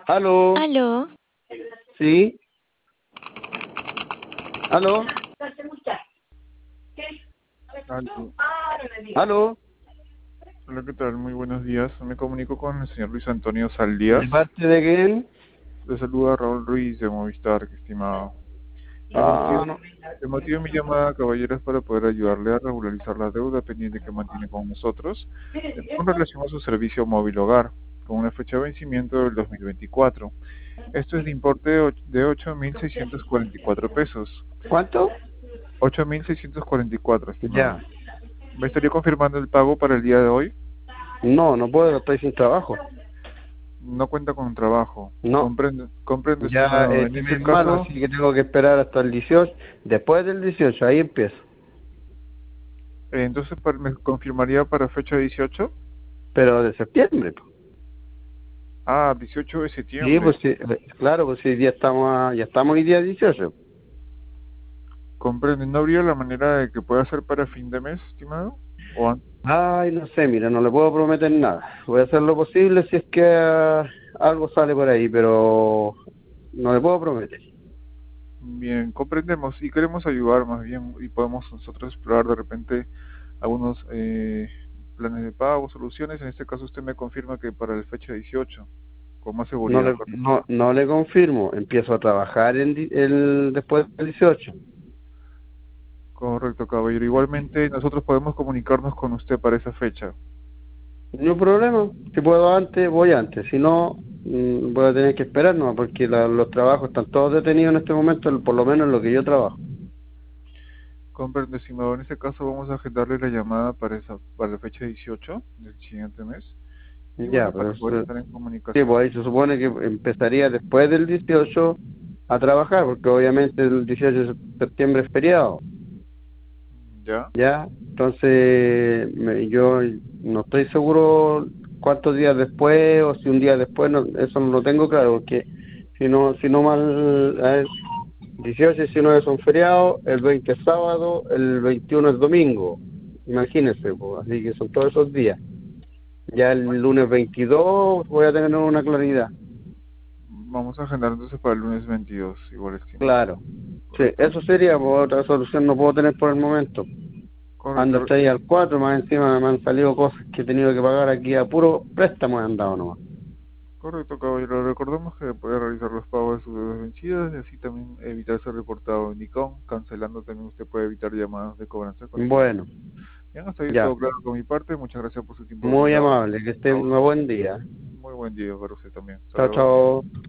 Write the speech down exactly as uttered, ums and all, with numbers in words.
¿Aló? Aló, ¿Sí? ¿Aló? Aló. ¿Aló? Hola, ¿qué tal? Muy buenos días. Me comunico con el señor Luis Antonio ¿De Saldías. parte de quién? Le saluda Raúl Ruiz de Movistar, estimado. El Ah, motivo, no. el motivo de mi llamada, caballero, es para poder ayudarle a regularizar la deuda pendiente que mantiene con nosotros eh, con relación a su servicio móvil hogar, con una fecha de vencimiento del dos mil veinticuatro. Esto es de importe de och- de ocho mil seiscientos cuarenta y cuatro pesos. ¿Cuánto? ocho mil seiscientos cuarenta y cuatro, estimado. Ya. ¿Me estaría confirmando el pago para el día de hoy? No, no puedo, estoy sin trabajo. No cuenta con trabajo. No. Comprende, comprende, Ya estimado. En este ese mes malo, caso, así que tengo que esperar hasta el dieciocho. Después del dieciocho, ahí empiezo. eh, entonces pa- me confirmaría para fecha dieciocho. Pero de septiembre, po. Ah, dieciocho de Sí, septiembre. pues sí, eh, claro, pues sí, ya estamos, a- ya estamos hoy día dieciocho. Comprende. ¿No habría la manera de que pueda ser para fin de mes, estimado? O an- Ay, no sé, mira, no le puedo prometer nada. Voy a hacer lo posible si es que ah, algo sale por ahí, pero no le puedo prometer. Bien, comprendemos y queremos ayudar más bien y podemos nosotros explorar de repente algunos eh, planes de pago, soluciones. En este caso usted me confirma que para la fecha dieciocho, con más No seguridad, le, ¿correcto? no, no le confirmo. Empiezo a trabajar en di- el, después del dieciocho. Correcto, caballero. Igualmente nosotros podemos comunicarnos con usted para esa fecha. No hay problema. Si puedo antes, voy antes. Si no, mm, voy a tener que esperar, no, porque la- los trabajos están todos detenidos en este momento, por lo menos en lo que yo trabajo. Comprendo, estimado. En este caso vamos a agendarle la llamada para esa, para la fecha dieciocho del siguiente mes. Y Ya, bueno, para pero poder eso- estar en sí, pues comunicación. ahí se supone que empezaría después del dieciocho a trabajar, porque obviamente el dieciocho de septiembre es feriado. ¿Ya? Ya, entonces me- yo no estoy seguro cuántos días después o si un día después, no, eso no lo tengo claro, porque si no, si no mal, a ver, dieciocho y diecinueve son feriados, el veinte es sábado, el veintiuno es domingo, imagínense, pues, así que son todos esos días. Ya el lunes veintidós voy a tener una claridad, Vamos a agendar entonces para el lunes veintidós, igual, estimado. claro. Sí, ¿Correcto? eso sería, pues, otra solución no puedo tener por el momento. Ando Correcto. hasta ahí al cuatro, más encima me han salido cosas que he tenido que pagar aquí a puro préstamo he andado nomás. Correcto, caballero. Recordemos que puede realizar los pagos de sus deudas vencidas y así también evitar ser reportado en ICON. Cancelando también usted puede evitar llamadas de cobranza con ese Bueno, número. Bien, hasta ahí ya, todo claro con mi parte. Muchas gracias por su tiempo muy brindado. amable, que estén un buen día. Muy buen día para usted también. Hasta Chao, luego. chao.